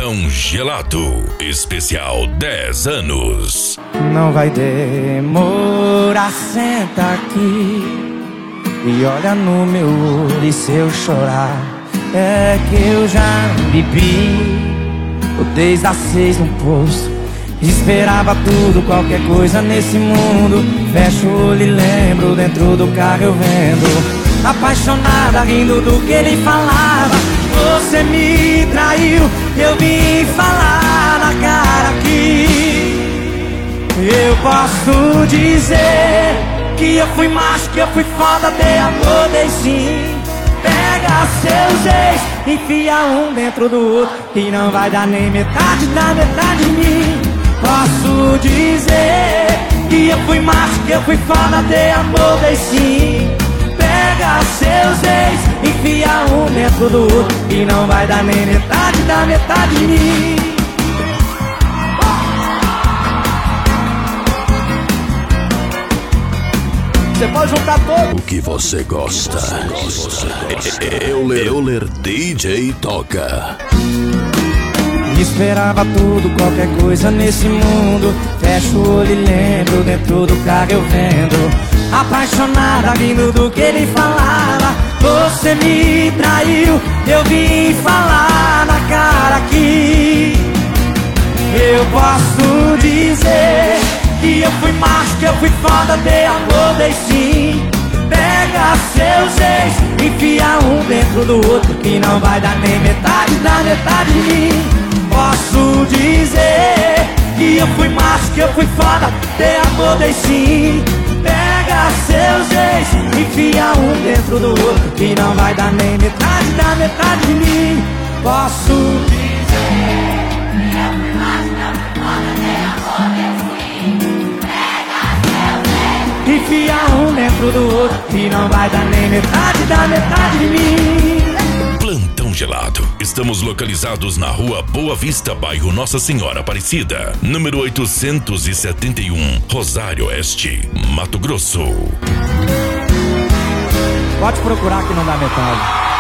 Plantão Gelado, especial 10 anos. Não vai demorar, senta aqui e olha no meu olho, e se eu chorar é que eu já não bebi. Desde as 6 no posto, esperava tudo, qualquer coisa nesse mundo. Fecho o olho e lembro, dentro do carro eu vendo, apaixonada, rindo do que ele falava. Você me traiu, eu vim falar na cara aqui. Eu posso dizer que eu fui macho, que eu fui foda, dei amor, dei sim. Pega seus ex, enfia um dentro do outro, e não vai dar nem metade da metade de mim. Posso dizer que eu fui macho, que eu fui foda, dei amor, dei sim. Pega seus ex, enfia um dentro do outro, e não vai dar nem metade da metade de mim. Você pode juntar todo o que você gosta. Euler DJ toca. Esperava tudo, qualquer coisa nesse mundo. Fecho o olho e lembro, dentro do carro eu vendo, apaixonada, rindo do que ele falava. Você me traiu, eu vim falar na cara aqui. Eu posso dizer que eu fui macho, que eu fui foda, dei amor, dei sim. Pega seus ex, enfia um dentro do outro, que não vai dar nem metade da metade de mim. Posso dizer que eu fui macho, que eu fui foda, dei amor, dei sim. Pega seus ex, enfia um dentro do outro, que não vai dar nem metade da metade de mim. Posso dizer que eu fui macho, que eu fui foda, dei amor, dei sim. Pega seus ex, enfia um dentro do outro, que não vai dar nem metade da metade de mim. Plantão Gelado. Estamos localizados na Rua Boa Vista, bairro Nossa Senhora Aparecida, número 871, Rosário Oeste, Mato Grosso. Pode procurar que não dá metade.